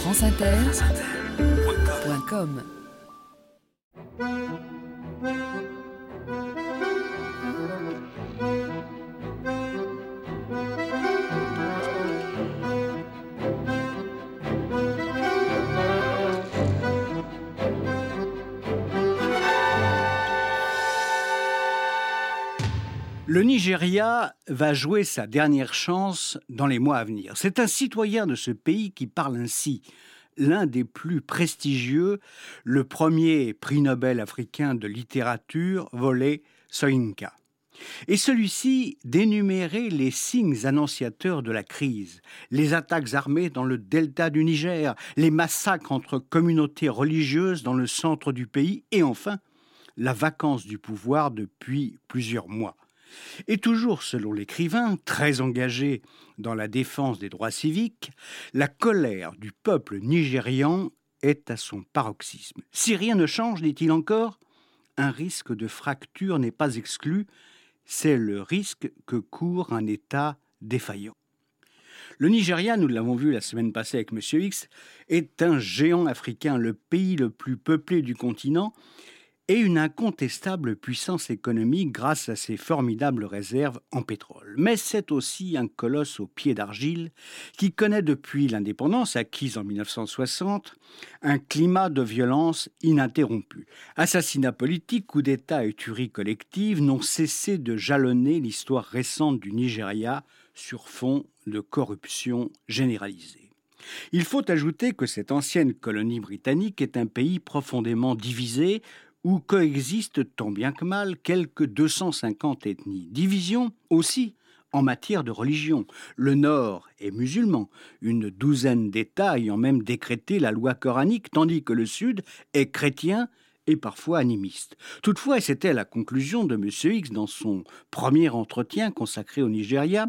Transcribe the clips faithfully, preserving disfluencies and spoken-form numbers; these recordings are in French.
France Inter point com. Le Nigeria va jouer sa dernière chance dans les mois à venir. C'est un citoyen de ce pays qui parle ainsi. L'un des plus prestigieux, le premier prix Nobel africain de littérature, Wole Soyinka. Et celui-ci d'énumérer les signes annonciateurs de la crise, les attaques armées dans le delta du Niger, les massacres entre communautés religieuses dans le centre du pays et enfin, la vacance du pouvoir depuis plusieurs mois. Et toujours selon l'écrivain, très engagé dans la défense des droits civiques, la colère du peuple nigérian est à son paroxysme. Si rien ne change, dit-il encore, un risque de fracture n'est pas exclu, c'est le risque que court un État défaillant. Le Nigeria, nous l'avons vu la semaine passée avec M. X, est un géant africain, le pays le plus peuplé du continent, et une incontestable puissance économique grâce à ses formidables réserves en pétrole. Mais c'est aussi un colosse aux pieds d'argile qui connaît depuis l'indépendance acquise en mille neuf cent soixante un climat de violence ininterrompu. Assassinats politiques, coups d'État et tueries collectives n'ont cessé de jalonner l'histoire récente du Nigeria sur fond de corruption généralisée. Il faut ajouter que cette ancienne colonie britannique est un pays profondément divisé où coexistent tant bien que mal quelques deux cent cinquante ethnies. Division aussi en matière de religion. Le Nord est musulman, une douzaine d'États ayant même décrété la loi coranique, tandis que le Sud est chrétien et parfois animiste. Toutefois, et c'était la conclusion de M. X dans son premier entretien consacré au Nigeria,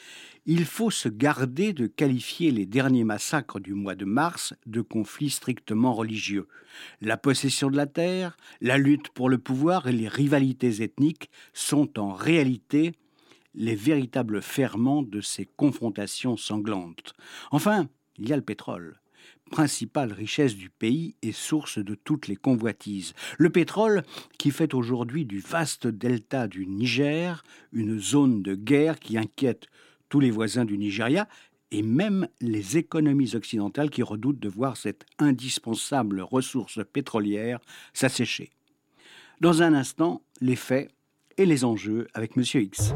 il faut se garder de qualifier les derniers massacres du mois de mars de conflits strictement religieux. La possession de la terre, la lutte pour le pouvoir et les rivalités ethniques sont en réalité les véritables ferments de ces confrontations sanglantes. Enfin, il y a le pétrole, principale richesse du pays et source de toutes les convoitises. Le pétrole qui fait aujourd'hui du vaste delta du Niger une zone de guerre qui inquiète tous les voisins du Nigeria et même les économies occidentales qui redoutent de voir cette indispensable ressource pétrolière s'assécher. Dans un instant, les faits et les enjeux avec M. X.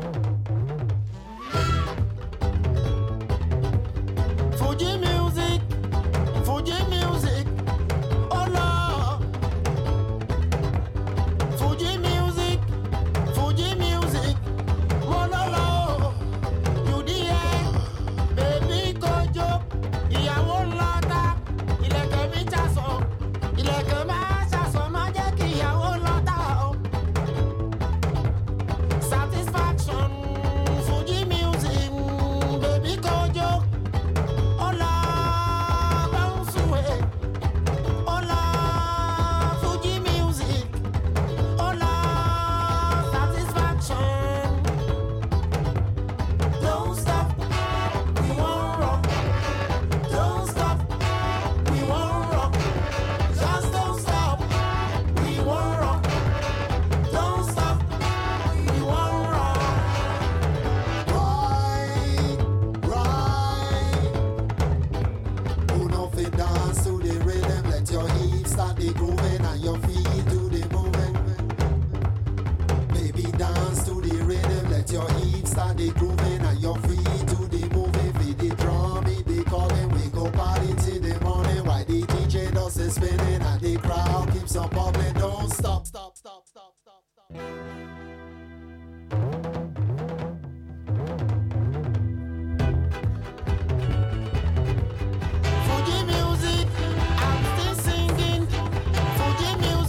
Fuji music, I'm still singing. Fuji music.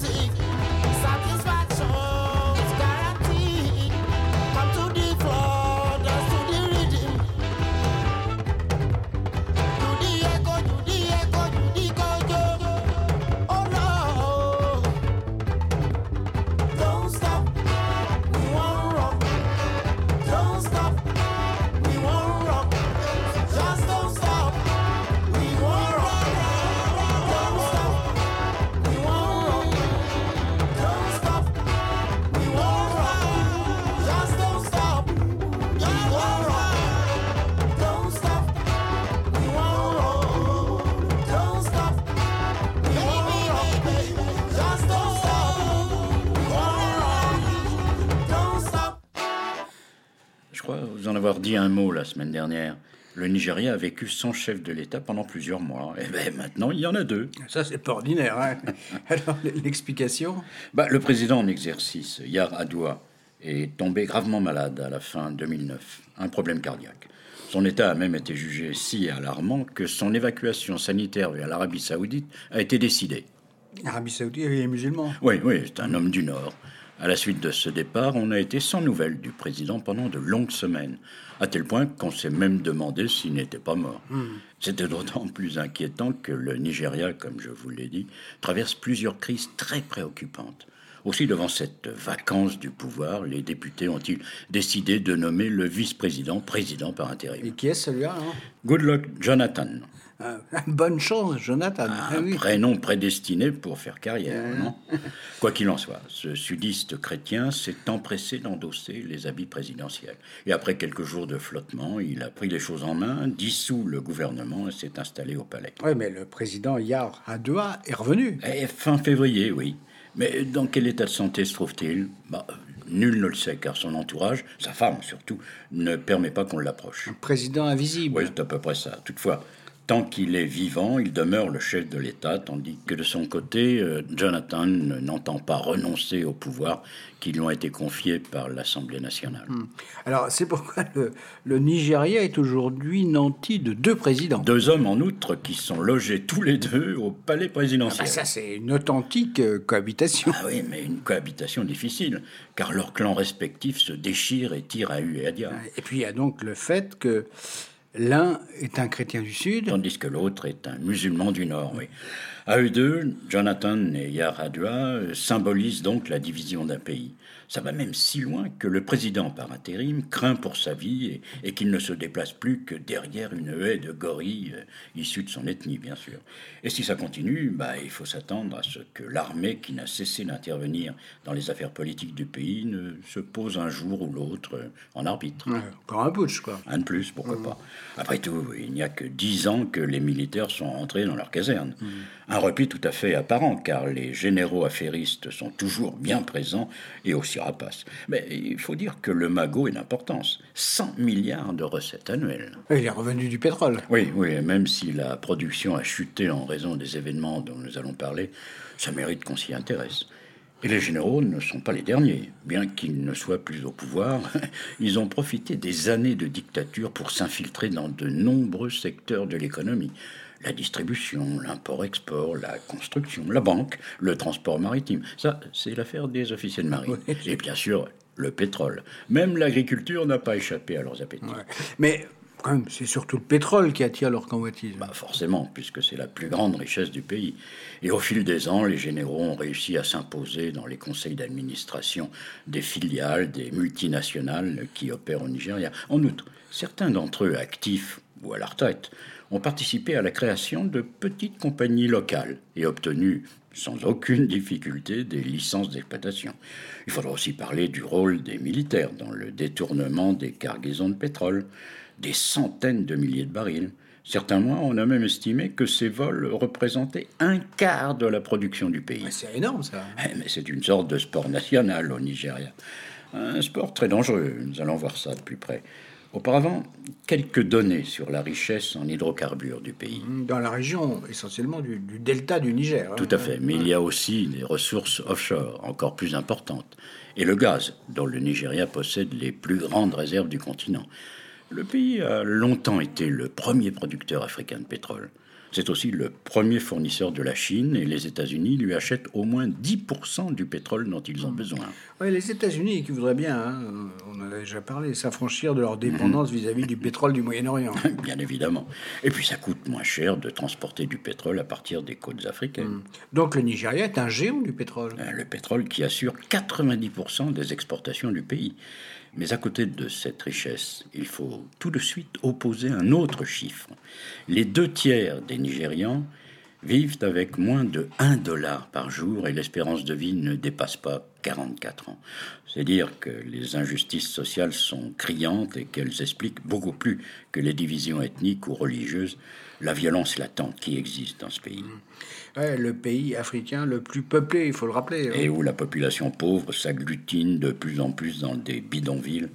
avoir dit un mot la semaine dernière. Le Nigeria a vécu sans chef de l'État pendant plusieurs mois. Et bien maintenant, il y en a deux. Ça, c'est pas ordinaire. Hein. Alors, l'explication? Bah, le président en exercice, Yar'Adua, est tombé gravement malade à la fin deux mille neuf. Un problème cardiaque. Son état a même été jugé si alarmant que son évacuation sanitaire vers l'Arabie Saoudite a été décidée. L'Arabie Saoudite est musulman. Oui, oui, c'est un homme du Nord. À la suite de ce départ, on a été sans nouvelles du président pendant de longues semaines, à tel point qu'on s'est même demandé s'il n'était pas mort. Mmh. C'était d'autant plus inquiétant que le Nigeria, comme je vous l'ai dit, traverse plusieurs crises très préoccupantes. Aussi, devant cette vacance du pouvoir, les députés ont-ils décidé de nommer le vice-président président par intérim. Et qui est celui-là, hein? Goodluck Jonathan. Ah, bonne chance, Jonathan. Un ah, oui. prénom prédestiné pour faire carrière, euh... non? Quoi qu'il en soit, ce sudiste chrétien s'est empressé d'endosser les habits présidentiels. Et après quelques jours de flottement, il a pris les choses en main, dissout le gouvernement et s'est installé au palais. Oui, mais le président Yar'Adua est revenu. Et fin février, oui. Mais dans quel état de santé se trouve-t-il? Bah, nul ne le sait, car son entourage, sa femme surtout, ne permet pas qu'on l'approche. Un président invisible. Oui, c'est à peu près ça. Toutefois, tant qu'il est vivant, il demeure le chef de l'État, tandis que de son côté, euh, Jonathan n'entend pas renoncer au pouvoir qui lui ont été confiés par l'Assemblée nationale. Hum. Alors, c'est pourquoi le, le Nigeria est aujourd'hui nanti de deux présidents. Deux hommes, en outre, qui sont logés tous les deux au palais présidentiel. Ah bah ça, c'est une authentique euh, cohabitation. Ah oui, mais une cohabitation difficile, car leurs clans respectifs se déchirent et tirent à hue et à diable. Et puis, il y a donc le fait que l'un est un chrétien du Sud, tandis que l'autre est un musulman du Nord, oui. À eux deux, Jonathan et Yar'Adua symbolisent donc la division d'un pays. Ça va même si loin que le président par intérim craint pour sa vie et, et qu'il ne se déplace plus que derrière une haie de gorilles euh, issus de son ethnie, bien sûr. Et si ça continue, bah, il faut s'attendre à ce que l'armée, qui n'a cessé d'intervenir dans les affaires politiques du pays, ne se pose un jour ou l'autre euh, en arbitre. Ouais, encore un putsch, quoi. Un de plus, pourquoi mmh. pas. Après tout, il n'y a que dix ans que les militaires sont rentrés dans leur caserne. Mmh. Un repli tout à fait apparent, car les généraux affairistes sont toujours bien présents et aussi rapaces. Mais il faut dire que le magot est d'importance. cent milliards de recettes annuelles. Et les revenus du pétrole. Oui, oui, même si la production a chuté en raison des événements dont nous allons parler, ça mérite qu'on s'y intéresse. Et les généraux ne sont pas les derniers. Bien qu'ils ne soient plus au pouvoir, ils ont profité des années de dictature pour s'infiltrer dans de nombreux secteurs de l'économie. La distribution, l'import-export, la construction, la banque, le transport maritime. Ça, c'est l'affaire des officiers de marine. Oui. Et bien sûr, le pétrole. Même l'agriculture n'a pas échappé à leurs appétits. Ouais. Mais quand même, c'est surtout le pétrole qui attire leur convoitise. Bah forcément, puisque c'est la plus grande richesse du pays. Et au fil des ans, les généraux ont réussi à s'imposer dans les conseils d'administration des filiales, des multinationales qui opèrent au Nigeria. En outre, certains d'entre eux actifs ou à la retraite ont participé à la création de petites compagnies locales et obtenu sans aucune difficulté des licences d'exploitation. Il faudra aussi parler du rôle des militaires dans le détournement des cargaisons de pétrole, des centaines de milliers de barils. Certains mois, on a même estimé que ces vols représentaient un quart de la production du pays. Mais c'est énorme, ça. Mais c'est une sorte de sport national au Nigeria. Un sport très dangereux, nous allons voir ça de plus près. Auparavant, quelques données sur la richesse en hydrocarbures du pays. Dans la région, essentiellement du, du delta du Niger. Hein. Tout à fait, mais il y a aussi des ressources offshore, encore plus importantes. Et le gaz, dont le Nigeria possède les plus grandes réserves du continent. Le pays a longtemps été le premier producteur africain de pétrole. C'est aussi le premier fournisseur de la Chine et les États-Unis lui achètent au moins dix pour cent du pétrole dont ils ont besoin. Oui, les États-Unis qui voudraient bien, hein, on en a déjà parlé, s'affranchir de leur dépendance mmh. vis-à-vis du pétrole du Moyen-Orient. Bien évidemment. Et puis ça coûte moins cher de transporter du pétrole à partir des côtes africaines. Mmh. Donc le Nigeria est un géant du pétrole. Le pétrole qui assure quatre-vingt-dix pour cent des exportations du pays. Mais à côté de cette richesse, il faut tout de suite opposer un autre chiffre. Les deux tiers des Nigérians vivent avec moins de un dollar par jour et l'espérance de vie ne dépasse pas quarante-quatre ans. C'est dire que les injustices sociales sont criantes et qu'elles expliquent beaucoup plus que les divisions ethniques ou religieuses la violence latente qui existe dans ce pays. Ouais, le pays africain le plus peuplé, il faut le rappeler. Et où la population pauvre s'agglutine de plus en plus dans des bidonvilles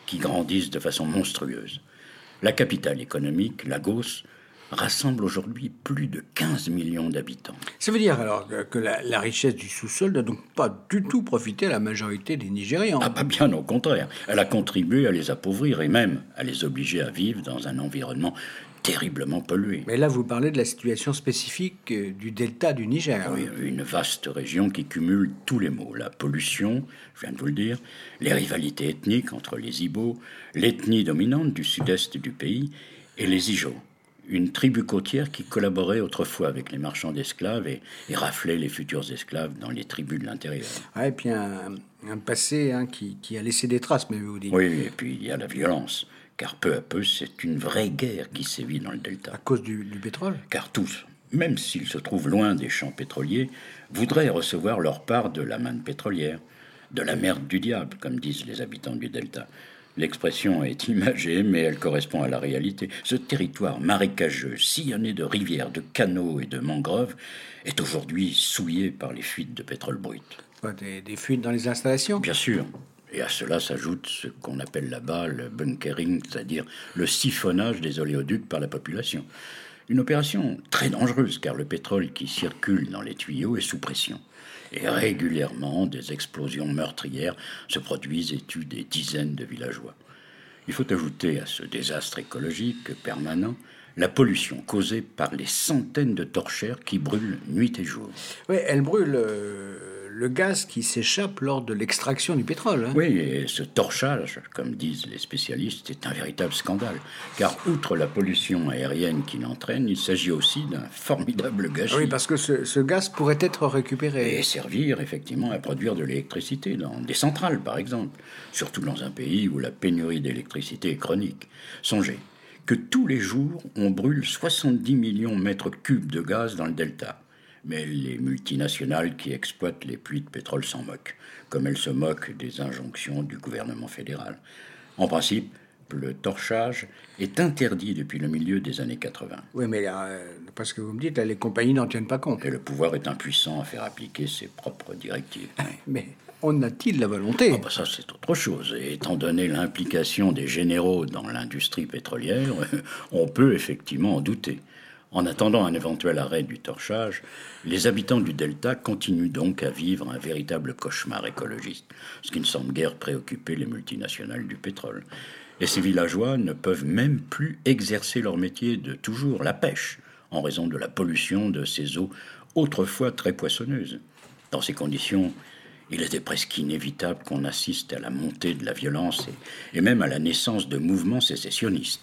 qui grandissent de façon monstrueuse. La capitale économique, Lagos, rassemble aujourd'hui plus de quinze millions d'habitants. Ça veut dire alors que, que la, la richesse du sous-sol n'a donc pas du tout profité à la majorité des Nigérians. Ah, pas bien au contraire. Elle a contribué à les appauvrir et même à les obliger à vivre dans un environnement terriblement pollué. Mais là, vous parlez de la situation spécifique euh, du delta du Niger. Oui, une vaste région qui cumule tous les maux. La pollution, je viens de vous le dire, les rivalités ethniques entre les Ibo, l'ethnie dominante du sud-est du pays et les Ijo, une tribu côtière qui collaborait autrefois avec les marchands d'esclaves et, et raflait les futurs esclaves dans les tribus de l'intérieur. Ouais, et puis un, un passé hein, qui, qui a laissé des traces, mais vous dites. Oui, et puis il y a la violence, car peu à peu, c'est une vraie guerre qui sévit dans le delta. À cause du, du pétrole ? Car tous, même s'ils se trouvent loin des champs pétroliers, voudraient recevoir leur part de la manne pétrolière, de la merde du diable, comme disent les habitants du delta. L'expression est imagée, mais elle correspond à la réalité. Ce territoire marécageux, sillonné de rivières, de canaux et de mangroves, est aujourd'hui souillé par les fuites de pétrole brut. Quoi, des, des fuites dans les installations ? Bien sûr. Et à cela s'ajoute ce qu'on appelle là-bas le bunkering, c'est-à-dire le siphonnage des oléoducs par la population. Une opération très dangereuse, car le pétrole qui circule dans les tuyaux est sous pression. Et régulièrement, des explosions meurtrières se produisent et tuent des dizaines de villageois. Il faut ajouter à ce désastre écologique permanent la pollution causée par les centaines de torchères qui brûlent nuit et jour. Oui, elle brûle euh, le gaz qui s'échappe lors de l'extraction du pétrole. Hein. Oui, et ce torchage, comme disent les spécialistes, est un véritable scandale. Car outre la pollution aérienne qu'il entraîne, il s'agit aussi d'un formidable gâchis. Oui, parce que ce, ce gaz pourrait être récupéré. Et servir effectivement à produire de l'électricité dans des centrales, par exemple. Surtout dans un pays où la pénurie d'électricité est chronique. Songez que tous les jours, on brûle soixante-dix millions de mètres cubes de gaz dans le delta. Mais les multinationales qui exploitent les puits de pétrole s'en moquent, comme elles se moquent des injonctions du gouvernement fédéral. En principe, le torchage est interdit depuis le milieu des années quatre-vingts. Oui, mais euh, parce que vous me dites, les compagnies n'en tiennent pas compte. Et le pouvoir est impuissant à faire appliquer ses propres directives. Mais en a-t-il la volonté ? Ah bah ça, c'est autre chose. Et étant donné l'implication des généraux dans l'industrie pétrolière, on peut effectivement en douter. En attendant un éventuel arrêt du torchage, les habitants du delta continuent donc à vivre un véritable cauchemar écologiste, ce qui ne semble guère préoccuper les multinationales du pétrole. Et ces villageois ne peuvent même plus exercer leur métier de toujours, la pêche, en raison de la pollution de ces eaux autrefois très poissonneuses. Dans ces conditions, il était presque inévitable qu'on assiste à la montée de la violence et, et même à la naissance de mouvements sécessionnistes.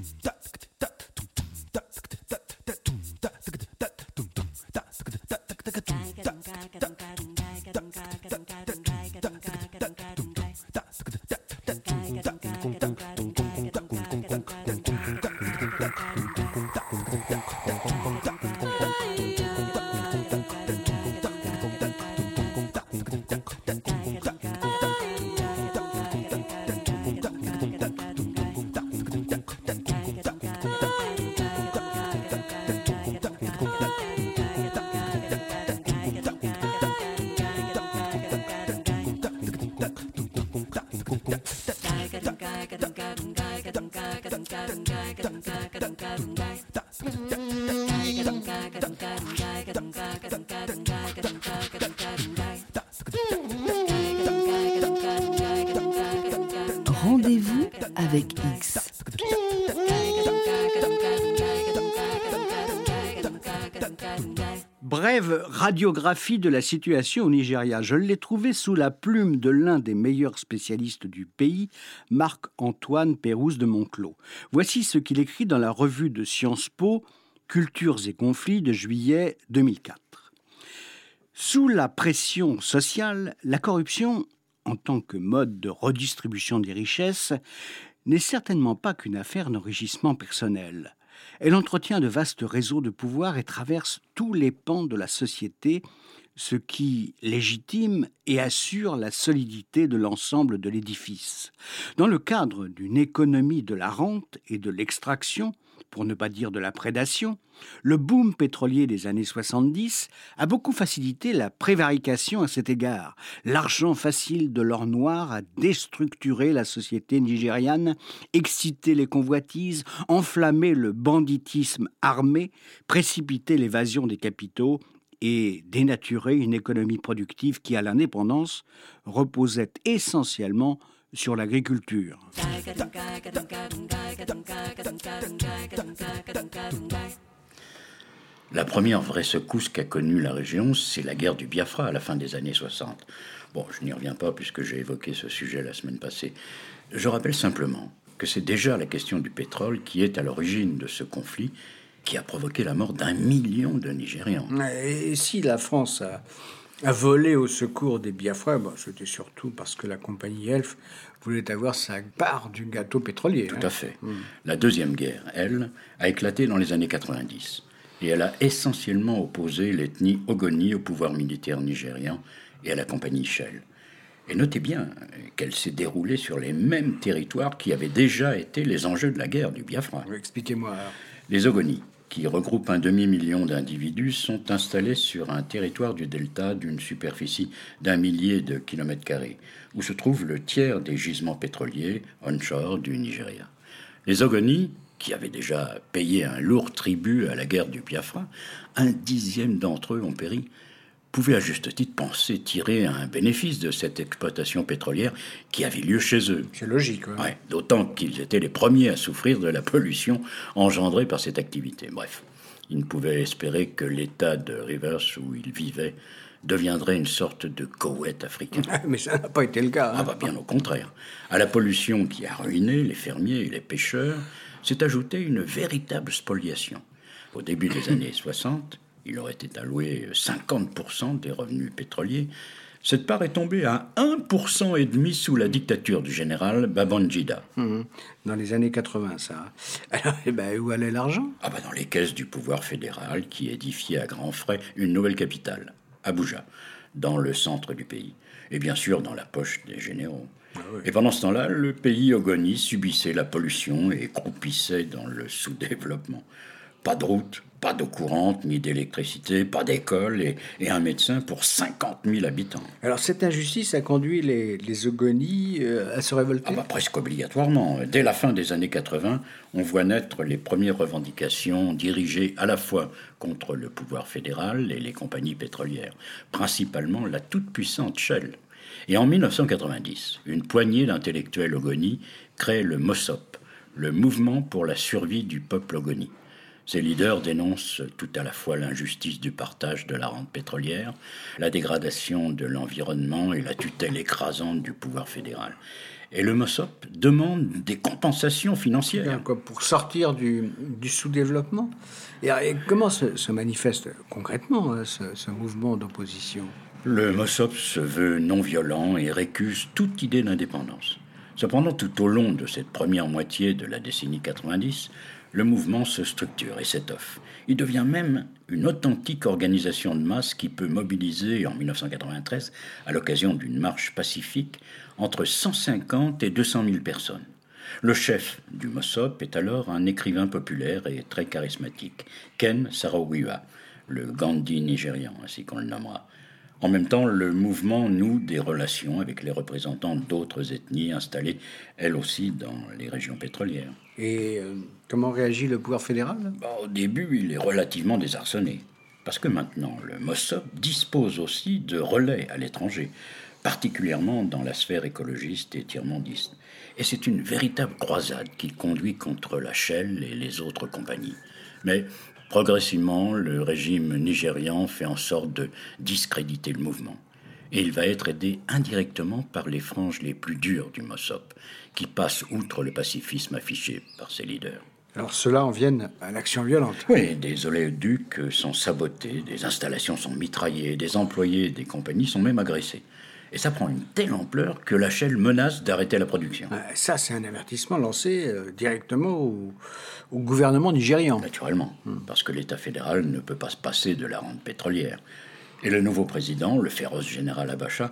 Rendez-vous avec X. Brève radiographie de la situation au Nigeria. Je l'ai trouvée sous la plume de l'un des meilleurs spécialistes du pays, Marc-Antoine Pérouse de Monclos. Voici ce qu'il écrit dans la revue de Sciences Po, Cultures et conflits de juillet deux mille quatre. Sous la pression sociale, la corruption, en tant que mode de redistribution des richesses, n'est certainement pas qu'une affaire d'enrichissement personnel. Elle entretient de vastes réseaux de pouvoir et traverse tous les pans de la société, ce qui légitime et assure la solidité de l'ensemble de l'édifice. Dans le cadre d'une économie de la rente et de l'extraction, pour ne pas dire de la prédation, le boom pétrolier des années soixante-dix a beaucoup facilité la prévarication à cet égard. L'argent facile de l'or noir a déstructuré la société nigériane, excité les convoitises, enflammé le banditisme armé, précipité l'évasion des capitaux et dénaturé une économie productive qui, à l'indépendance, reposait essentiellement sur l'agriculture. La première vraie secousse qu'a connue la région, c'est la guerre du Biafra à la fin des années soixante. Bon, je n'y reviens pas puisque j'ai évoqué ce sujet la semaine passée. Je rappelle simplement que c'est déjà la question du pétrole qui est à l'origine de ce conflit qui a provoqué la mort d'un million de Nigérians. Et si la France a, a volé au secours des Biafra, bon, c'était surtout parce que la compagnie Elf voulait avoir sa part du gâteau pétrolier. Tout hein. à fait. Mmh. La deuxième guerre, elle, a éclaté dans les années quatre-vingt-dix. Et elle a essentiellement opposé l'ethnie Ogoni au pouvoir militaire nigérian et à la compagnie Shell. Et notez bien qu'elle s'est déroulée sur les mêmes territoires qui avaient déjà été les enjeux de la guerre du Biafra. Expliquez-moi. Alors. Les Ogoni, qui regroupent un demi-million d'individus, sont installés sur un territoire du delta d'une superficie d'un millier de kilomètres carrés, où se trouve le tiers des gisements pétroliers onshore du Nigeria. Les Ogoni, qui avaient déjà payé un lourd tribut à la guerre du Biafra, un dixième d'entre eux ont péri, pouvaient à juste titre penser tirer un bénéfice de cette exploitation pétrolière qui avait lieu chez eux. C'est logique. Ouais. Ouais, d'autant qu'ils étaient les premiers à souffrir de la pollution engendrée par cette activité. Bref, ils ne pouvaient espérer que l'état de Rivers où ils vivaient deviendrait une sorte de Koweït africain. Mais ça n'a pas été le cas. Hein. Ah bah bien au contraire. À la pollution qui a ruiné les fermiers et les pêcheurs, s'est ajoutée une véritable spoliation. Au début des années soixante, il aurait été alloué cinquante pour cent des revenus pétroliers. Cette part est tombée à un pour cent et demi sous la dictature du général Babangida. Mmh. Dans les années quatre-vingts, ça. Alors, eh ben, où allait l'argent ? Ah bah dans les caisses du pouvoir fédéral qui édifiait à grands frais une nouvelle capitale, Abuja, dans le centre du pays. Et bien sûr dans la poche des généraux. Ah oui. Et pendant ce temps-là, le pays Ogoni subissait la pollution et croupissait dans le sous-développement. Pas de route, pas d'eau courante, ni d'électricité, pas d'école et, et un médecin pour cinquante mille habitants. Alors cette injustice a conduit les, les Ogoni euh, à se révolter ? Ah bah, presque obligatoirement. Dès la fin des années quatre-vingts, on voit naître les premières revendications dirigées à la fois contre le pouvoir fédéral et les compagnies pétrolières, principalement la toute-puissante Shell. Et en dix-neuf cent quatre-vingt-dix, une poignée d'intellectuels Ogoni crée le MOSOP, le Mouvement pour la survie du peuple Ogoni. Ces leaders dénoncent tout à la fois l'injustice du partage de la rente pétrolière, la dégradation de l'environnement et la tutelle écrasante du pouvoir fédéral. Et le MOSOP demande des compensations financières. Quoi, pour sortir du, du sous-développement. Et, et comment se, se manifeste concrètement hein, ce, ce mouvement d'opposition ? Le MOSOP se veut non violent et récuse toute idée d'indépendance. Cependant, tout au long de cette première moitié de la décennie quatre-vingt-dix, le mouvement se structure et s'étoffe. Il devient même une authentique organisation de masse qui peut mobiliser, en dix-neuf cent quatre-vingt-treize, à l'occasion d'une marche pacifique, entre cent cinquante et deux cent mille personnes. Le chef du MOSOP est alors un écrivain populaire et très charismatique, Ken Saro-Wiwa, le Gandhi nigérian, ainsi qu'on le nommera. En même temps, le mouvement noue des relations avec les représentants d'autres ethnies installées, elles aussi, dans les régions pétrolières. Et euh, comment réagit le pouvoir fédéral ? Bah, au début, il est relativement désarçonné. Parce que maintenant, le MOSOP dispose aussi de relais à l'étranger, particulièrement dans la sphère écologiste et tiers-mondiste. Et c'est une véritable croisade qu'il conduit contre la Shell et les autres compagnies. Mais progressivement, le régime nigérian fait en sorte de discréditer le mouvement. Et il va être aidé indirectement par les franges les plus dures du MOSOP, qui passent outre le pacifisme affiché par ses leaders. Alors ceux-là en viennent à l'action violente. Oui, des oléoducs sont sabotés, des installations sont mitraillées, des employés des compagnies sont même agressés. Et ça prend une telle ampleur que la Shell menace d'arrêter la production. Ça, c'est un avertissement lancé euh, directement au, au gouvernement nigérian. Naturellement, hum. parce que l'État fédéral ne peut pas se passer de la rente pétrolière. Et le nouveau président, le féroce général Abacha,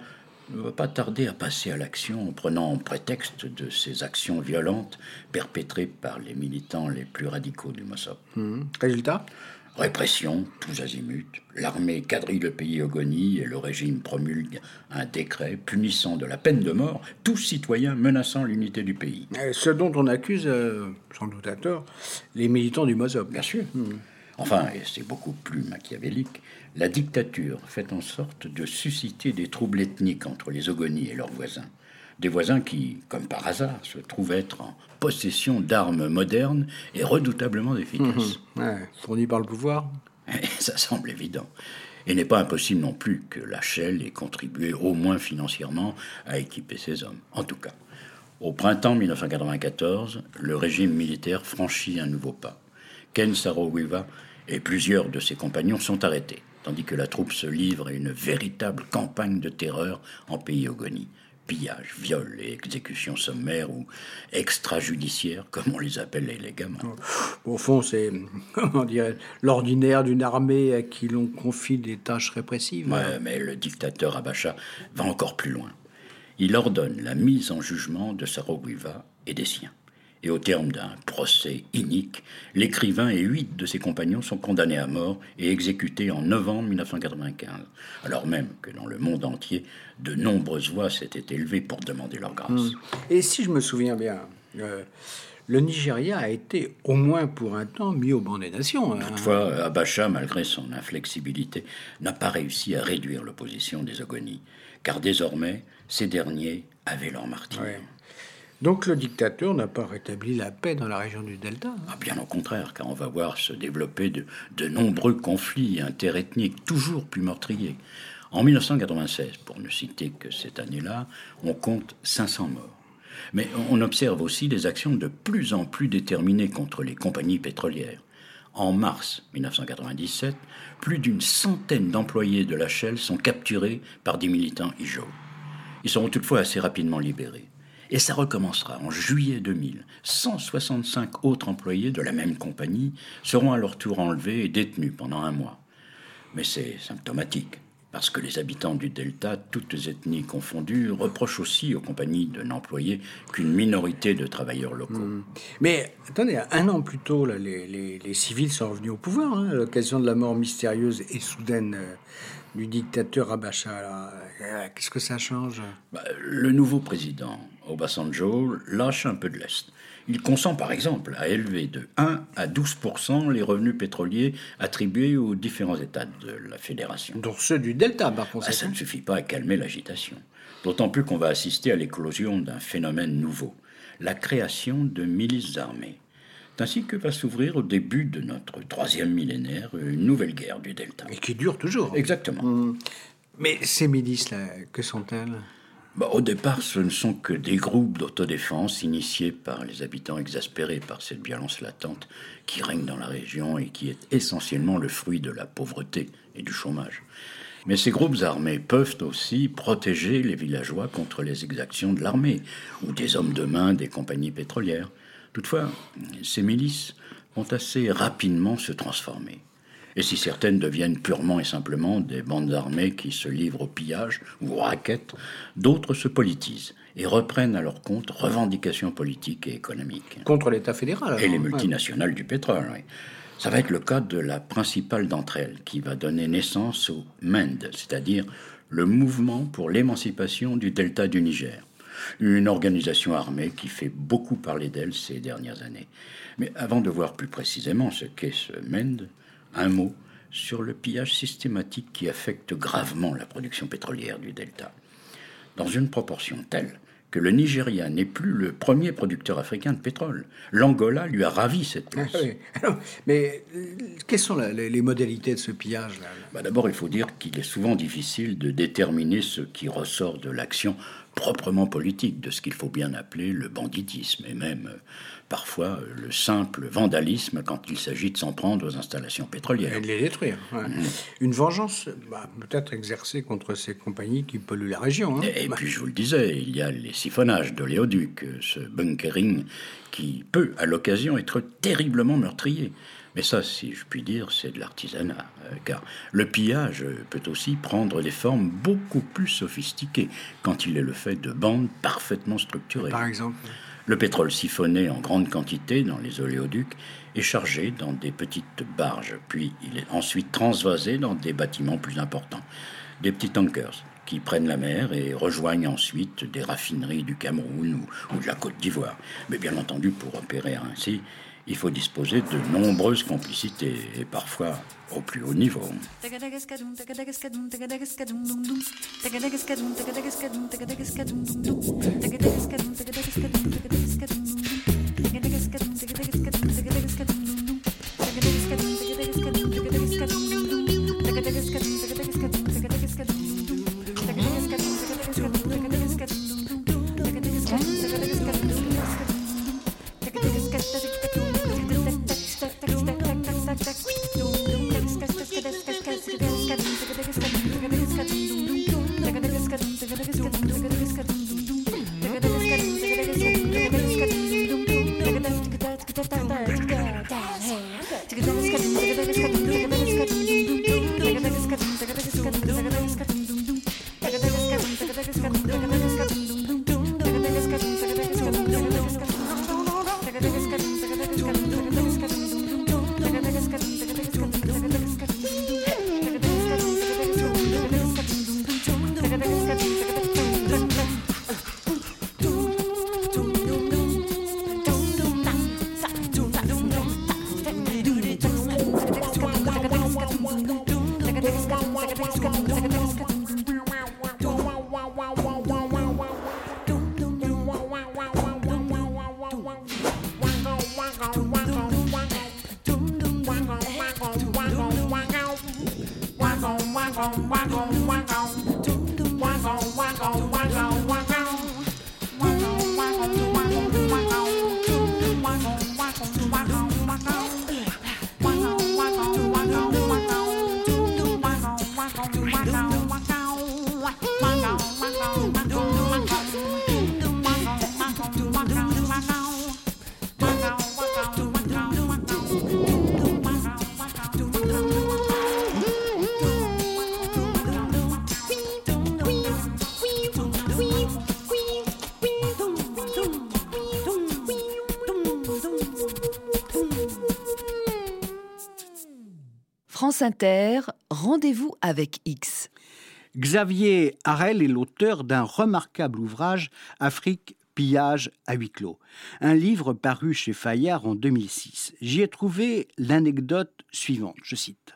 ne va pas tarder à passer à l'action en prenant en prétexte de ces actions violentes perpétrées par les militants les plus radicaux du Mossop. Mmh. Résultat ? Répression, tous azimuts. L'armée quadrille le pays Ogoni et le régime promulgue un décret punissant de la peine de mort tout citoyen menaçant l'unité du pays. Ce dont on accuse, euh, sans doute à tort, les militants du Mossop. Bien sûr. Mmh. Enfin, et c'est beaucoup plus machiavélique, la dictature fait en sorte de susciter des troubles ethniques entre les Ogoni et leurs voisins. Des voisins qui, comme par hasard, se trouvent être en possession d'armes modernes et redoutablement efficaces. Mmh. Ouais, fournies par le pouvoir. Et ça semble évident. Il n'est pas impossible non plus que la Shell ait contribué, au moins financièrement, à équiper ces hommes. En tout cas, au printemps mille neuf cent quatre-vingt-quatorze, le régime militaire franchit un nouveau pas. Ken Saro-Wiwa et plusieurs de ses compagnons sont arrêtés, tandis que la troupe se livre à une véritable campagne de terreur en pays Ogoni. Pillage, viol et exécutions sommaires ou extrajudiciaires, comme on les appelle élégamment. Au fond, c'est, comment dirais, l'ordinaire d'une armée à qui l'on confie des tâches répressives. Ouais, mais le dictateur Abacha va encore plus loin. Il ordonne la mise en jugement de Saro-Wiwa et des siens. Et au terme d'un procès inique, l'écrivain et huit de ses compagnons sont condamnés à mort et exécutés en novembre mille neuf cent quatre-vingt-quinze, alors même que dans le monde entier, de nombreuses voix s'étaient élevées pour demander leur grâce. Mmh. Et si je me souviens bien, euh, le Nigeria a été, au moins pour un temps, mis au banc des nations. Hein. Toutefois, Abacha, malgré son inflexibilité, n'a pas réussi à réduire l'opposition des Ogoni, car désormais, ces derniers avaient leur martyr. Ouais. Donc le dictateur n'a pas rétabli la paix dans la région du Delta. Ah, bien au contraire, car on va voir se développer de, de nombreux conflits interethniques, toujours plus meurtriers. En mille neuf cent quatre-vingt-seize, pour ne citer que cette année-là, on compte cinq cents morts. Mais on observe aussi des actions de plus en plus déterminées contre les compagnies pétrolières. En mars mille neuf cent quatre-vingt-dix-sept, plus d'une centaine d'employés de la Shell sont capturés par des militants Ijaw. Ils seront toutefois assez rapidement libérés. Et ça recommencera en juillet deux mille. cent soixante-cinq autres employés de la même compagnie seront à leur tour enlevés et détenus pendant un mois. Mais c'est symptomatique, parce que les habitants du Delta, toutes ethnies confondues, reprochent aussi aux compagnies de n'employer qu'une minorité de travailleurs locaux. Mmh. Mais attendez, un an plus tôt, là, les, les, les civils sont revenus au pouvoir, hein, à l'occasion de la mort mystérieuse et soudaine euh, du dictateur Abacha. Là. Qu'est-ce que ça change ? Bah, le nouveau président, Obasanjo, lâche un peu de lest. Il consent par exemple à élever de un à douze pour cent les revenus pétroliers attribués aux différents États de la Fédération. Dont ceux du Delta, par conséquent. Ah, ça ne suffit pas à calmer l'agitation. D'autant plus qu'on va assister à l'éclosion d'un phénomène nouveau, la création de milices armées. C'est ainsi que va s'ouvrir au début de notre troisième millénaire une nouvelle guerre du Delta. Et qui dure toujours. Exactement. Mmh. Mais ces milices-là, que sont-elles ? Bah, au départ, ce ne sont que des groupes d'autodéfense initiés par les habitants exaspérés par cette violence latente qui règne dans la région et qui est essentiellement le fruit de la pauvreté et du chômage. Mais ces groupes armés peuvent aussi protéger les villageois contre les exactions de l'armée ou des hommes de main des compagnies pétrolières. Toutefois, ces milices vont assez rapidement se transformer. Et si certaines deviennent purement et simplement des bandes armées qui se livrent au pillage ou aux raquettes, d'autres se politisent et reprennent à leur compte revendications politiques et économiques. Contre l'État fédéral. Alors. Et les multinationales ouais. du pétrole, oui. Ça va être le cas de la principale d'entre elles, qui va donner naissance au M E N D, c'est-à-dire le Mouvement pour l'émancipation du Delta du Niger. Une organisation armée qui fait beaucoup parler d'elle ces dernières années. Mais avant de voir plus précisément ce qu'est ce M E N D, un mot sur le pillage systématique qui affecte gravement la production pétrolière du Delta. Dans une proportion telle que le Nigeria n'est plus le premier producteur africain de pétrole. L'Angola lui a ravi cette place. Ah oui. Alors, mais quelles sont la, les, les modalités de ce pillage-là ? Bah d'abord, il faut dire qu'il est souvent difficile de déterminer ce qui ressort de l'action proprement politique, de ce qu'il faut bien appeler le banditisme, et même euh, parfois euh, le simple vandalisme quand il s'agit de s'en prendre aux installations pétrolières. Et de les détruire. Ouais. Mmh. Une vengeance bah, peut-être exercée contre ces compagnies qui polluent la région. Hein. Et, et bah. puis je vous le disais, il y a les siphonnages d'oléoduc, ce bunkering qui peut à l'occasion être terriblement meurtrier. Mais ça, si je puis dire, c'est de l'artisanat, euh, car le pillage peut aussi prendre des formes beaucoup plus sophistiquées quand il est le fait de bandes parfaitement structurées. Par exemple, Le pétrole siphonné en grande quantité dans les oléoducs est chargé dans des petites barges, puis il est ensuite transvasé dans des bâtiments plus importants, des petits tankers qui prennent la mer et rejoignent ensuite des raffineries du Cameroun ou, ou de la Côte d'Ivoire. Mais bien entendu, pour opérer ainsi, il faut disposer de nombreuses complicités, et parfois au plus haut niveau. France Inter, rendez-vous avec X. Xavier Harel est l'auteur d'un remarquable ouvrage « Afrique, pillage à huis clos », un livre paru chez Fayard en deux mille six. J'y ai trouvé l'anecdote suivante, je cite.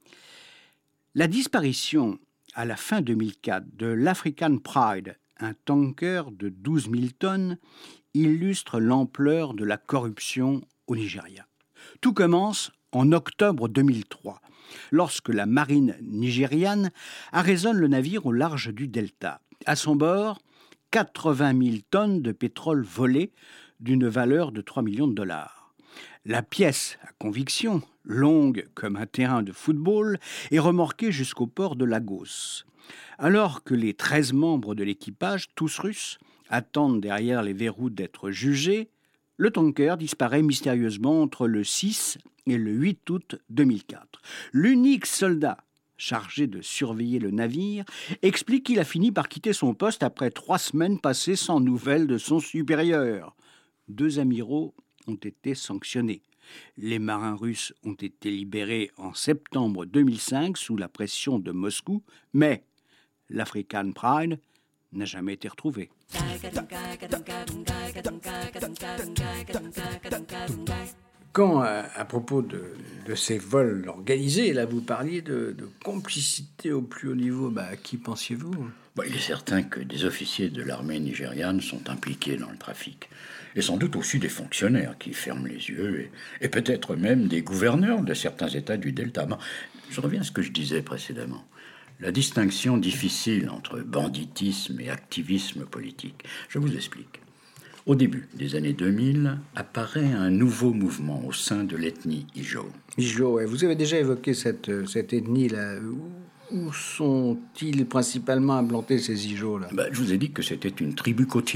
« La disparition à la fin deux mille quatre de l'African Pride, un tanker de douze mille tonnes, illustre l'ampleur de la corruption au Nigeria. Tout commence en octobre deux mille trois, lorsque la marine nigériane arraisonne le navire au large du delta. À son bord, quatre-vingt mille tonnes de pétrole volé d'une valeur de trois millions de dollars. La pièce à conviction, longue comme un terrain de football, est remorquée jusqu'au port de Lagos. Alors que les treize membres de l'équipage, tous russes, attendent derrière les verrous d'être jugés, le tanker disparaît mystérieusement entre le six et le huit août deux mille quatre. L'unique soldat chargé de surveiller le navire explique qu'il a fini par quitter son poste après trois semaines passées sans nouvelles de son supérieur. Deux amiraux ont été sanctionnés. Les marins russes ont été libérés en septembre deux mille cinq sous la pression de Moscou, mais l'African Pride n'a jamais été retrouvé. Quand, à, à propos de, de ces vols organisés, là, vous parliez de, de complicité au plus haut niveau, bah, à qui pensiez-vous ? Bah, il est certain que des officiers de l'armée nigériane sont impliqués dans le trafic. Et sans doute aussi des fonctionnaires qui ferment les yeux, et, et peut-être même des gouverneurs de certains États du Delta. Bon, je reviens à ce que je disais précédemment. La distinction difficile entre banditisme et activisme politique. Je vous explique. Au début des années deux mille, apparaît un nouveau mouvement au sein de l'ethnie Ijo. Ijo, ouais. Vous avez déjà évoqué cette, cette ethnie-là. Où, où sont-ils principalement implantés, ces Ijo, là ? Ben, je vous ai dit que c'était une tribu côtière,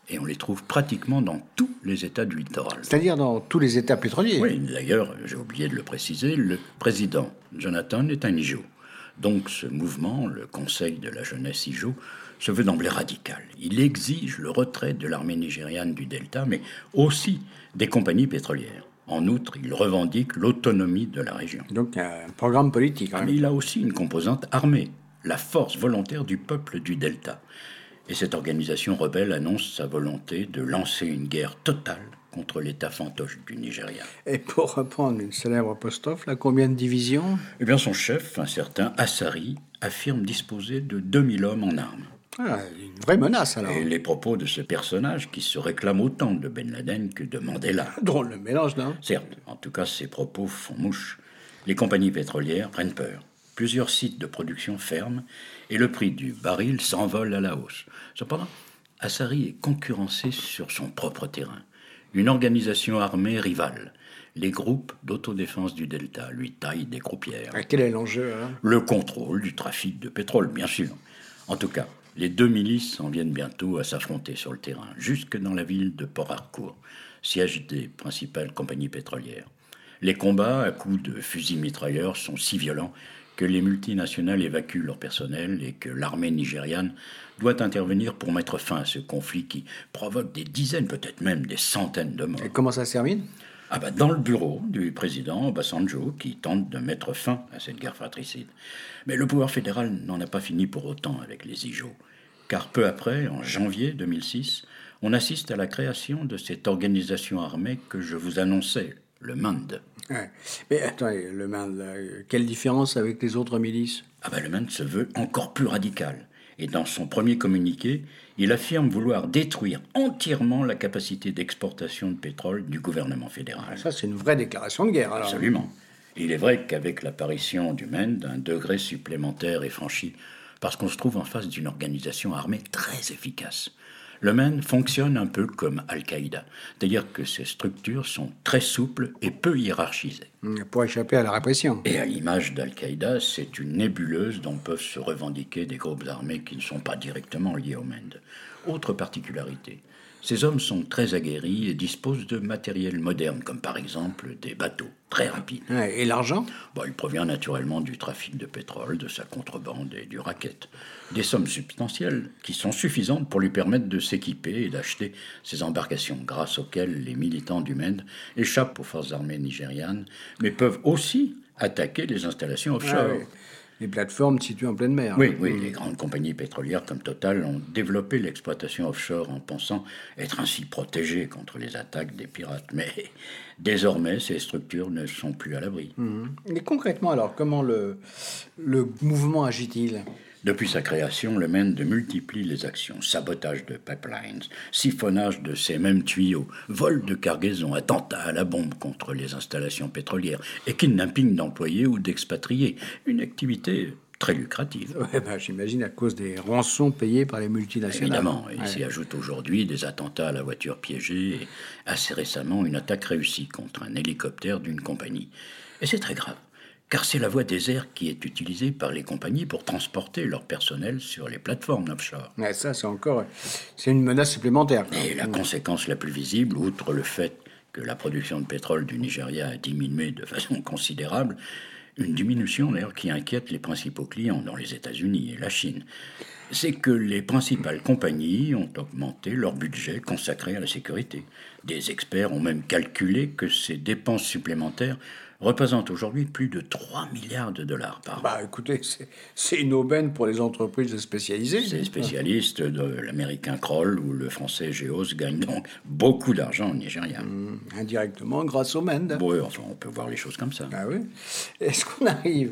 Et on les trouve pratiquement dans tous les États du littoral. C'est-à-dire dans tous les États pétroliers. Oui, d'ailleurs, j'ai oublié de le préciser, le président Jonathan est un Ijaw. Donc ce mouvement, le Conseil de la jeunesse Ijaw, se veut d'emblée radical. Il exige le retrait de l'armée nigériane du Delta, mais aussi des compagnies pétrolières. En outre, il revendique l'autonomie de la région. Donc un programme politique. Hein. Mais il a aussi une composante armée, la force volontaire du peuple du Delta. Et cette organisation rebelle annonce sa volonté de lancer une guerre totale contre l'État fantoche du Nigeria. Et pour reprendre une célèbre apostrophe, là, combien de divisions ? Eh bien, son chef, un certain Assari, affirme disposer de deux mille hommes en armes. Ah, une vraie menace, alors. Et les propos de ce personnage, qui se réclame autant de Ben Laden que de Mandela. Drôle de mélange, non ? Certes, en tout cas, ces propos font mouche. Les compagnies pétrolières prennent peur. Plusieurs sites de production ferment et le prix du baril s'envole à la hausse. Cependant, Assari est concurrencé sur son propre terrain. Une organisation armée rivale, les groupes d'autodéfense du Delta, lui taillent des croupières. Ah, quel est l'enjeu, hein ? Le contrôle du trafic de pétrole, bien sûr. En tout cas, les deux milices en viennent bientôt à s'affronter sur le terrain, jusque dans la ville de Port Harcourt, siège des principales compagnies pétrolières. Les combats à coups de fusils mitrailleurs sont si violents que les multinationales évacuent leur personnel et que l'armée nigériane doit intervenir pour mettre fin à ce conflit qui provoque des dizaines, peut-être même des centaines de morts. Et comment ça se termine ? Ah bah dans le bureau du président Obasanjo qui tente de mettre fin à cette guerre fratricide. Mais le pouvoir fédéral n'en a pas fini pour autant avec les Ijaw. Car peu après, en janvier deux mille six, on assiste à la création de cette organisation armée que je vous annonçais, le M A N D. Ouais. Mais attendez, le M A N D, là, quelle différence avec les autres milices ? Ah ben, le M A N D se veut encore plus radical. Et dans son premier communiqué, il affirme vouloir détruire entièrement la capacité d'exportation de pétrole du gouvernement fédéral. Ça, c'est une vraie déclaration de guerre, alors. Absolument. Il est vrai qu'avec l'apparition du M A N D, un degré supplémentaire est franchi parce qu'on se trouve en face d'une organisation armée très efficace. Le M A N D fonctionne un peu comme Al-Qaïda, c'est-à-dire que ses structures sont très souples et peu hiérarchisées. Pour échapper à la répression. Et à l'image d'Al-Qaïda, c'est une nébuleuse dont peuvent se revendiquer des groupes armés qui ne sont pas directement liés au M A N D. Autre particularité, ces hommes sont très aguerris et disposent de matériel moderne, comme par exemple des bateaux très rapides. Ouais, et l'argent ? Bon, il provient naturellement du trafic de pétrole, de sa contrebande et du racket. Des sommes substantielles qui sont suffisantes pour lui permettre de s'équiper et d'acheter ces embarcations, grâce auxquelles les militants du M A N D échappent aux forces armées nigérianes, mais peuvent aussi attaquer les installations offshore. Ah, oui. Les plateformes situées en pleine mer. Oui, oui, les grandes compagnies pétrolières comme Total ont développé l'exploitation offshore en pensant être ainsi protégées contre les attaques des pirates. Mais désormais, ces structures ne sont plus à l'abri. Mmh. Et concrètement, alors, comment le, le mouvement agit-il ? Depuis sa création, le M A N D multiplie les actions. Sabotage de pipelines, siphonnage de ces mêmes tuyaux, vol de cargaisons, attentats à la bombe contre les installations pétrolières et kidnapping d'employés ou d'expatriés. Une activité très lucrative. Ouais, bah, j'imagine à cause des rançons payées par les multinationales. Évidemment, il ouais. s'y ajoute aujourd'hui des attentats à la voiture piégée et assez récemment une attaque réussie contre un hélicoptère d'une compagnie. Et c'est très grave. Car c'est la voie des airs qui est utilisée par les compagnies pour transporter leur personnel sur les plateformes offshore. Ouais, ça, c'est encore c'est une menace supplémentaire. Quoi. Et la conséquence la plus visible, outre le fait que la production de pétrole du Nigeria a diminué de façon considérable, une diminution d'ailleurs qui inquiète les principaux clients dans les États-Unis et la Chine, c'est que les principales compagnies ont augmenté leur budget consacré à la sécurité. Des experts ont même calculé que ces dépenses supplémentaires représente aujourd'hui plus de trois milliards de dollars par an. Bah écoutez, c'est, c'est une aubaine pour les entreprises spécialisées. Ces spécialistes de l'américain Kroll ou le français Geos gagnent donc beaucoup d'argent au Nigeria. Mmh, indirectement grâce au M A N D. Oui, enfin, on peut voir les choses comme ça. Ah oui. Est-ce qu'on arrive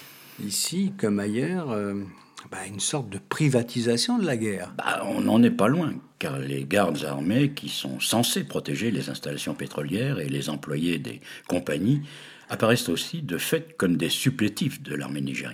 ici, comme ailleurs, euh, bah, à une sorte de privatisation de la guerre ? Bah, on n'en est pas loin, car les gardes armés qui sont censés protéger les installations pétrolières et les employés des compagnies apparaissent aussi de fait comme des supplétifs de l'armée nigériane.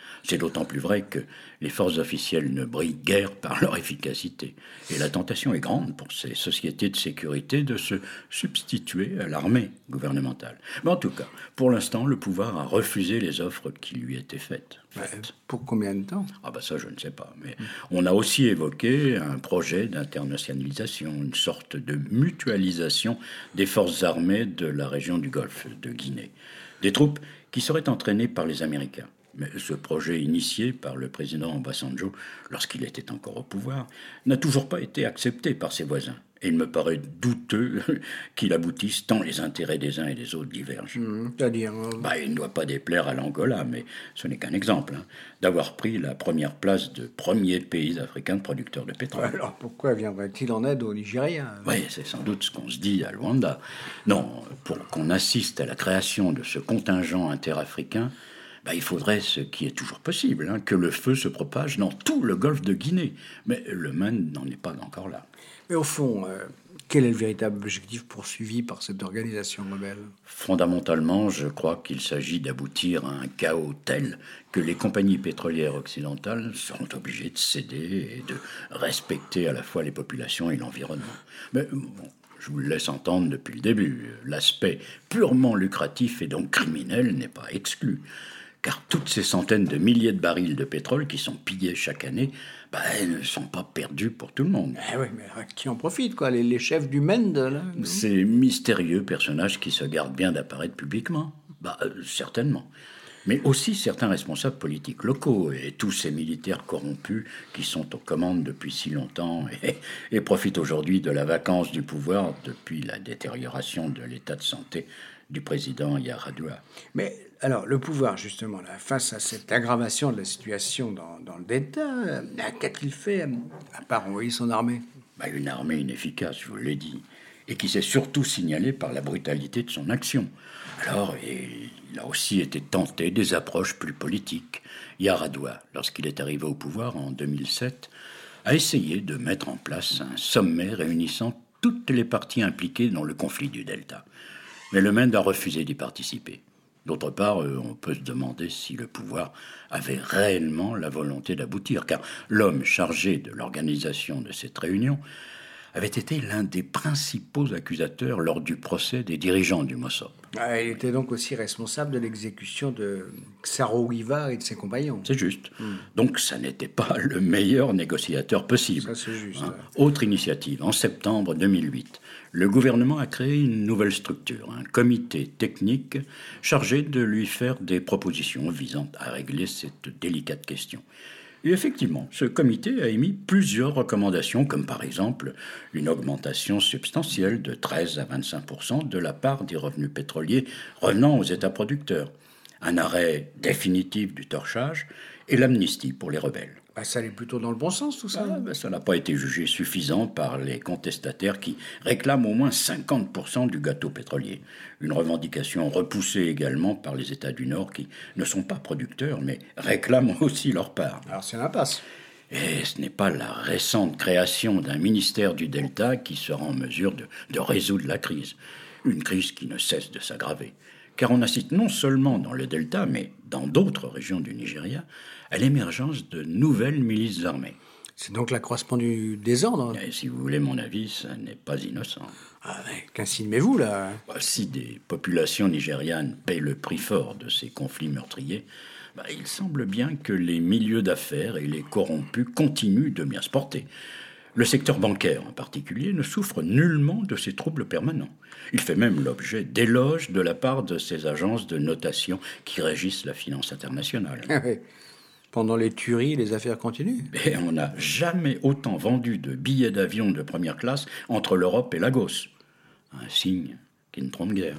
C'est d'autant plus vrai que les forces officielles ne brillent guère par leur efficacité. Et la tentation est grande pour ces sociétés de sécurité de se substituer à l'armée gouvernementale. Mais en tout cas, pour l'instant, le pouvoir a refusé les offres qui lui étaient faites. faites. Pour combien de temps ? Ah ben ça, je ne sais pas. Mais on a aussi évoqué un projet d'internationalisation, une sorte de mutualisation des forces armées de la région du Golfe de Guinée. Des troupes qui seraient entraînées par les Américains. Mais ce projet initié par le président Obasanjo, lorsqu'il était encore au pouvoir, n'a toujours pas été accepté par ses voisins. Et il me paraît douteux qu'il aboutisse tant les intérêts des uns et des autres divergent. Mmh, c'est-à-dire euh... bah, il ne doit pas déplaire à l'Angola, mais ce n'est qu'un exemple, hein, d'avoir pris la première place de premier pays africain de producteurs de pétrole. Alors pourquoi viendrait-il en aide au Nigeria ? Oui, c'est sans doute ce qu'on se dit à Luanda. Non, pour qu'on assiste à la création de ce contingent interafricain, bah, il faudrait, ce qui est toujours possible, hein, que le feu se propage dans tout le golfe de Guinée. Mais le Mali n'en est pas encore là. Mais au fond, euh, quel est le véritable objectif poursuivi par cette organisation rebelle ? Fondamentalement, je crois qu'il s'agit d'aboutir à un chaos tel que les compagnies pétrolières occidentales seront obligées de céder et de respecter à la fois les populations et l'environnement. Mais bon, je vous le laisse entendre depuis le début, l'aspect purement lucratif et donc criminel n'est pas exclu. Car toutes ces centaines de milliers de barils de pétrole qui sont pillés chaque année, bah, elles ne sont pas perdues pour tout le monde. Eh oui, mais qui en profite, quoi ? Les, les chefs du Mende, là ? Ces mystérieux personnages qui se gardent bien d'apparaître publiquement ? Bah, euh, certainement. Mais aussi certains responsables politiques locaux et tous ces militaires corrompus qui sont aux commandes depuis si longtemps et, et profitent aujourd'hui de la vacance du pouvoir depuis la détérioration de l'état de santé du président Yar'Adua. Mais alors, le pouvoir, justement, là, face à cette aggravation de la situation dans, dans le Delta, euh, qu'a-t-il fait, à part envoyer son armée ? Bah, une armée inefficace, je vous l'ai dit, et qui s'est surtout signalée par la brutalité de son action. Alors, il a aussi été tenté des approches plus politiques. Yar'Adua, lorsqu'il est arrivé au pouvoir en deux mille sept, a essayé de mettre en place un sommet réunissant toutes les parties impliquées dans le conflit du Delta. Mais le Mende a refusé d'y participer. D'autre part, on peut se demander si le pouvoir avait réellement la volonté d'aboutir, car l'homme chargé de l'organisation de cette réunion avait été l'un des principaux accusateurs lors du procès des dirigeants du Mossad. Ah, il était donc aussi responsable de l'exécution de Xaro Wiva et de ses compagnons. C'est juste. Mmh. Donc ça n'était pas le meilleur négociateur possible. Ça, c'est juste. Hein. Autre initiative, en septembre deux mille huit, le gouvernement a créé une nouvelle structure, un comité technique chargé de lui faire des propositions visant à régler cette délicate question. Et effectivement, ce comité a émis plusieurs recommandations, comme par exemple une augmentation substantielle de treize à vingt-cinq pour cent de la part des revenus pétroliers revenant aux États producteurs, un arrêt définitif du torchage et l'amnistie pour les rebelles. Bah, ça allait plutôt dans le bon sens, tout ça. Ah, bah, ça n'a pas été jugé suffisant par les contestataires qui réclament au moins cinquante pour cent du gâteau pétrolier. Une revendication repoussée également par les États du Nord qui ne sont pas producteurs, mais réclament aussi leur part. Alors c'est l'impasse. Et ce n'est pas la récente création d'un ministère du Delta qui sera en mesure de, de résoudre la crise. Une crise qui ne cesse de s'aggraver. Car on assiste non seulement dans le Delta, mais dans d'autres régions du Nigeria, à l'émergence de nouvelles milices armées. C'est donc l'accroissement du désordre. Et si vous voulez mon avis, ça n'est pas innocent. Ah, mais qu'insinuez-vous, là ? Bah, si des populations nigérianes paient le prix fort de ces conflits meurtriers, bah, il semble bien que les milieux d'affaires et les corrompus continuent de bien se porter. Le secteur bancaire, en particulier, ne souffre nullement de ces troubles permanents. Il fait même l'objet d'éloges de la part de ces agences de notation qui régissent la finance internationale. Pendant les tueries, les affaires continuent. Et on n'a jamais autant vendu de billets d'avion de première classe entre l'Europe et Lagos. Un signe qui ne trompe guère.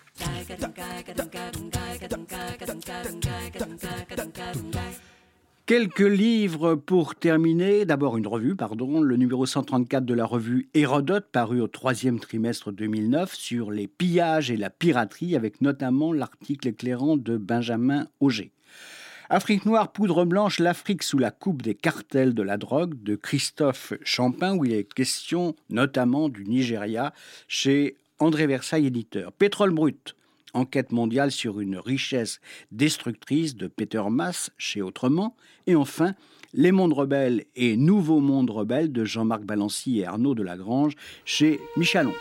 Quelques livres pour terminer. D'abord une revue, pardon, le numéro cent trente-quatre de la revue Hérodote, paru au troisième trimestre deux mille neuf, sur les pillages et la piraterie, avec notamment l'article éclairant de Benjamin Auger. Afrique noire, poudre blanche, l'Afrique sous la coupe des cartels de la drogue, de Christophe Champin, où il est question notamment du Nigeria, chez André Versailles, éditeur. Pétrole brut. Enquête mondiale sur une richesse destructrice de Peter Maas chez Autrement. Et enfin, Les mondes rebelles et Nouveaux mondes rebelles de Jean-Marc Balancy et Arnaud Delagrange chez Michalon.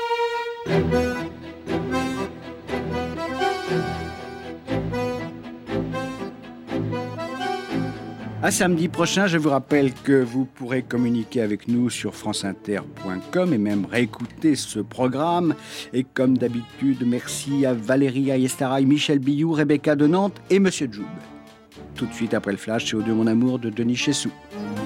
À samedi prochain, je vous rappelle que vous pourrez communiquer avec nous sur franceinter point com et même réécouter ce programme. Et comme d'habitude, merci à Valérie Ayestaraï, Michel Billou, Rebecca de Nantes et Monsieur Djoub. Tout de suite après le flash, c'est O deux Mon Amour de Denis Chessou.